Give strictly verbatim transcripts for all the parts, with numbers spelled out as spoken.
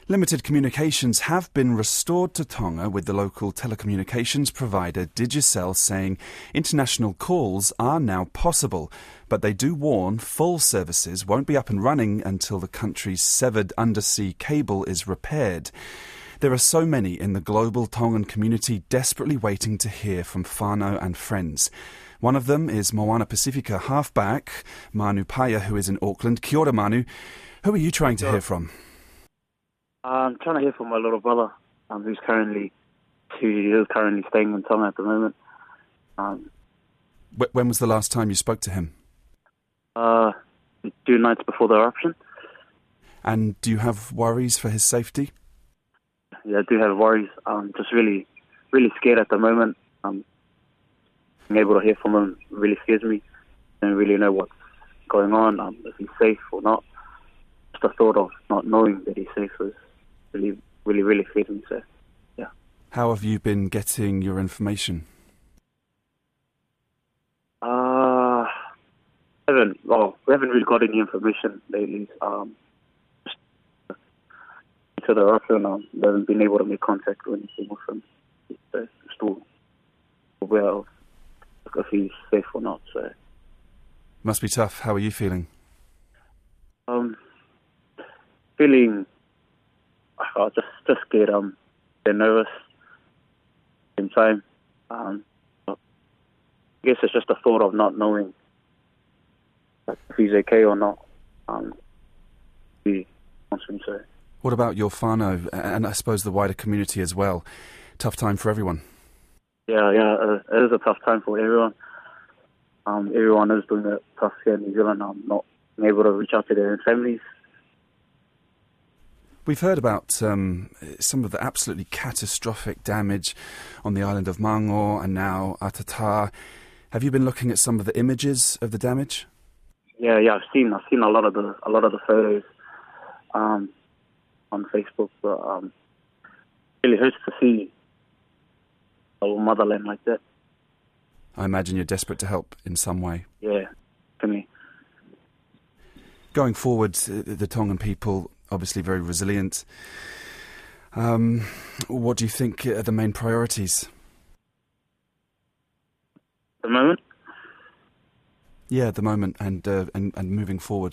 Limited communications have been restored to Tonga, with the local telecommunications provider Digicel saying international calls are now possible, but they do warn full services won't be up and running until the country's severed undersea cable is repaired. There are so many in the global Tongan community desperately waiting to hear from whānau and friends. One of them is Moana Pacifica halfback Manu Paia, who is in Auckland. Kia ora, Manu. Who are you trying to hear from? I'm trying to hear from my little brother, um, who's currently who is currently staying in Tonga at the moment. Um, Wh- when was the last time you spoke to him? Uh, two nights before the eruption. And do you have worries for his safety? Yeah, I do have worries. I'm just really, really scared at the moment. Um, being able to hear from him really scares me. I don't really know what's going on, um, if he's safe or not. Just the thought of not knowing that he's safe was really, really, really scares me. So, yeah. How have you been getting your information? Uh, haven't. Well, we haven't really got any information lately. Um, just to the eruption, um, we haven't been able to make contact or anything with him. So, still aware of if he's safe or not. So, Must be tough. How are you feeling? um, feeling uh, just just scared. Um, and nervous. At the same time, um, I guess it's just the thought of not knowing if he's okay or not. Um, he wants me to. What about your whānau and I suppose the wider community as well? Tough time for everyone. Yeah, yeah, uh, it is a tough time for everyone. Um, everyone is doing it tough here in New Zealand. I'm not being able to reach out to their own families. We've heard about um, some of the absolutely catastrophic damage on the island of Mango and now Atata. Have you been looking at some of the images of the damage? Yeah, yeah, I've seen, I've seen a lot of the, a lot of the photos, um, on Facebook. But um, it really hurts to see our motherland like that. I imagine you're desperate to help in some way. Yeah, to me. Going forward, the Tongan people obviously very resilient. Um, what do you think are the main priorities? At the moment? Yeah, at the moment and, uh, and and moving forward.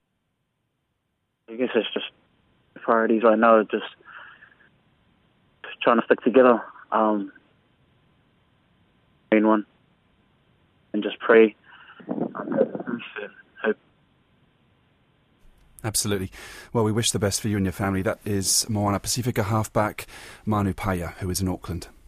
I guess it's just the priorities right now are just, just trying to stick together. Um, main one. And just pray. Um, hope. Absolutely. Well, we wish the best for you and your family. That is Moana Pacifica halfback Manu Paia, who is in Auckland.